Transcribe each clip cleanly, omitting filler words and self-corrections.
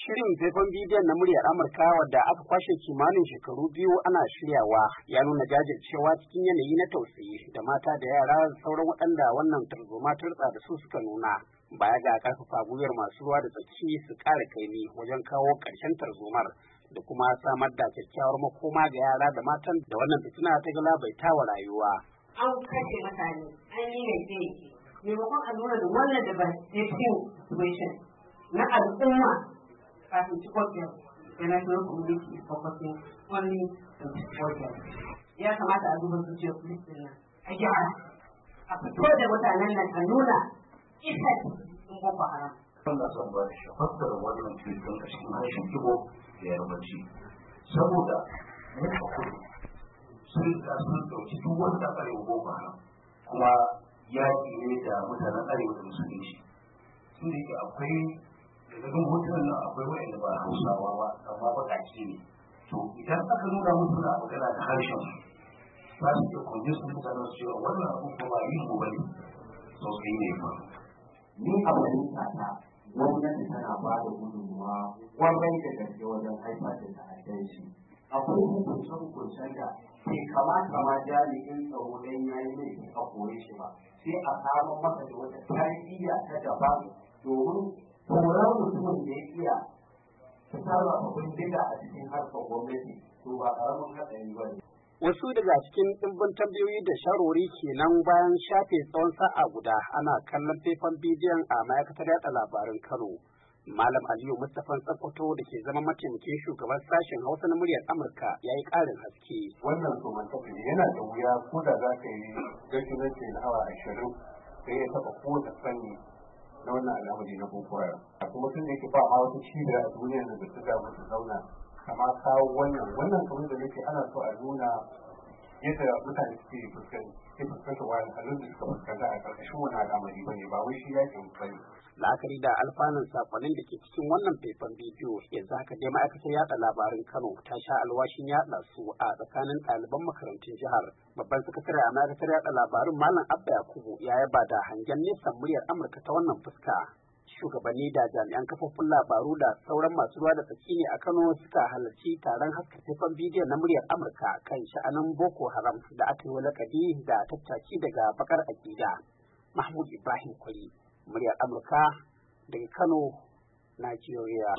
Shirin faifan bidiyon na muryar Amurka wadda aka kwashe kimanin shekaru 2 ana shiryawa ya nuna jajircewa cikin yanayi na tausayi da mata da yara da sauran waɗanda wannan tarzoma ta rutsa da su suka nuna. Baya ga ƙarfafa gwiwar masu ruwa da tsaki su ƙara kaimi wajen kawo ƙarshen tarzomar da kuma samar da kyakkyawar makoma ga yara da matan da wannan fitina ta galabaita wa rayuwa. An kashe mutane, an yi laifi, maimakon a nuna da wannan da ba situation na al'umma kafin cikokin da national community is focusing only on cikokin. Ya kamata a duba zuciyar police nan a gyara, a fito da mutanen nan a nuna isa in boko haram. Wanda son ba da shafatar wannan cikin a cikin harshen Igbo da Yarbanci. Saboda mu a kudu sun da sun dauki duk wanda arewa boko haram kuma yaƙi ne da mutanen arewa da musulunci. Sun da yake akwai daga duk hotunan nan akwai wa'anda ba Hausawa ba amma baƙaƙe ne. To idan aka nuna musu na magana da harshen za su iya kwanje su mutanen su cewa wannan abu ko ba yin gobe ne sosai ne ba. Ni a fahimta ta gwamnati tana ba da gudunmawa kwarai da gaske wajen haifar da ta'addanci. Akwai hukunce-hukuncen da bai kamata ma jami'in tsaro dan yayi laifi a kore shi ba, sai a samar masa da wata tarbiyya ta daban domin koran mutumin da ya iya sarrafa bindiga a cikin harkar gwamnati to ba ƙaramin hatsari ba ne. Wasu daga cikin ɗimbin tambayoyi da sharori kenan bayan shafe tsawon sa'a guda ana kallon faifan bidiyon a ma'aikatar yaɗa labarin Kano. Malam Aliyu Mustapha Tsakwato da ke zama mataimakin shugaban sashen Hausa na muryar Amurka ya yi ƙarin haske. Wannan tsomantafi yana da wuya ko da za ka yi documentary na awa 20 sai ya taɓa kowace fanni na wannan al'amari na Boko Haram. Kuma tun da yake ba ma wata cibiya a duniyar da ta ga musu zauna kama kawo wannan kamar da nake ana so a nuna yadda mutane suke fuskanta wa halin da suka fuskanta a ƙarƙashin wani al'amari ba ne ba wai shi yakin ba ne. La'akari da alfanun sakonnin da ke cikin wannan faifan bidiyo yanzu haka dai ma'aikatar yaɗa labarin Kano ta sha alwashin yaɗa su a tsakanin ɗaliban makarantun jihar. Babban sakatare a ma'aikatar yaɗa labarin Malam Abba Yakubu ya yaba da hangen nesan muryar Amurka ta wannan fuska. Shugabanni da jami'an kafofin labaru da sauran masu ruwa da tsaki ne a Kano suka halarci taron haska faifan bidiyon na muryar Amurka kan sha'anin Boko Haram da aka yi lakabi da tattaki daga bakar aƙida. Mahmud Ibrahim Kwari, muryar Amurka daga Kano, Najeriya.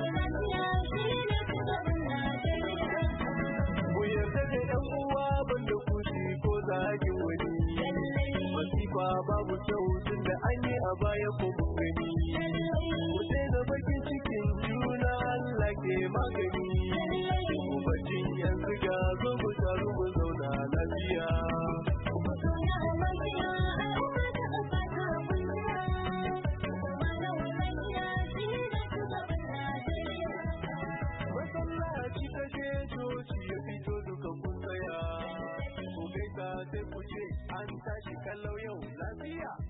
Babu kyau tun da an yi a baya ko gani. Ku daina bakin cikin juna Allah ke magani. Ku bacin yanzu ga zo mu taru mu zauna lafiya. Masallaci kashe coci ya fito duka kun tsaya. Ku gaisa sai ku ce an tashi kallau yau lafiya.